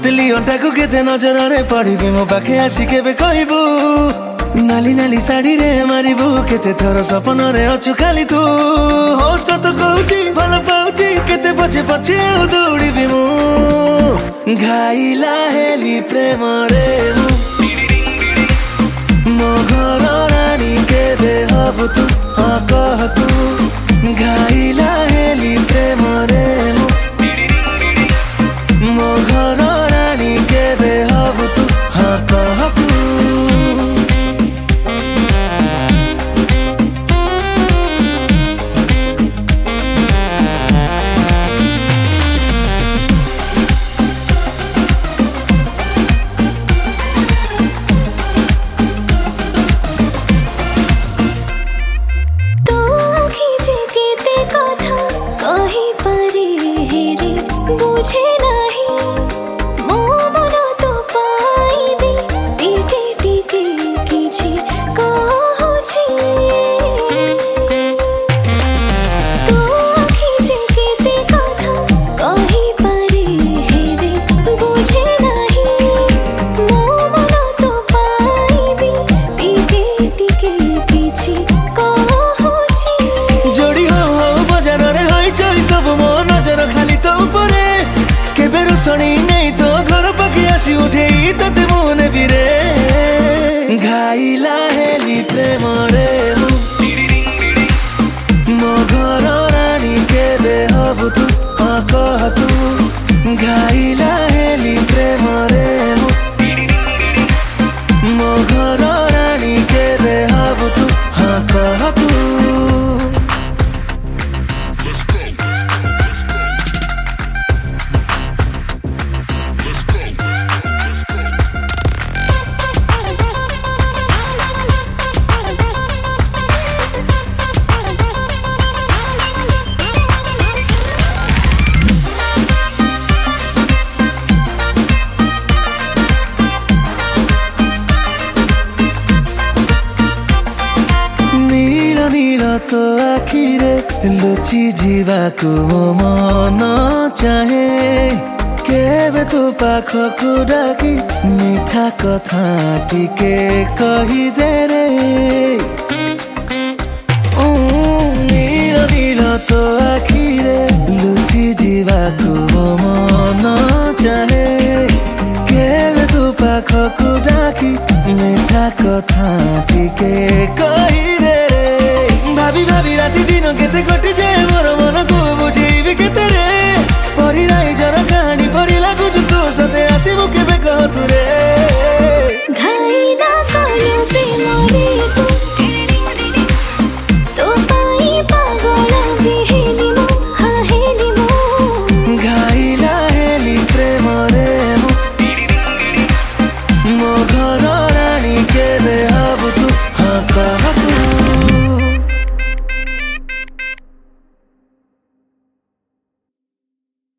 बसिली अंटा को केते नजर रे पड़बी मो पाखे आसी केबे कहबू नाली नाली साड़ी रे मारिबू केते थर सपन रे अछु खाली तू होस्ट तो कहूची भल पाउची केते पछे पछे आउ दौड़बी मु घाइला हेली प्रेम रे मो घर रानी केबे हबु तू हाँ कह तू घाइला हेली प्रेम रे मो घर रानी केबे हबु तू हाँ कह तू सुनी नहीं तो घर पके आसी उठे तते मोने बिरे घाइला हेली प्रेम रे मो घर रानी केबे हबु तू हाँ कह तू घाइला हेली प्रेम रे मो घर रानी केबे हबु तू हाँ कह तू तो आखिरे लुचि जीवाको मन चाहे केबे तो पाखको डाकी मिठा कथा टिके कहिदे रे।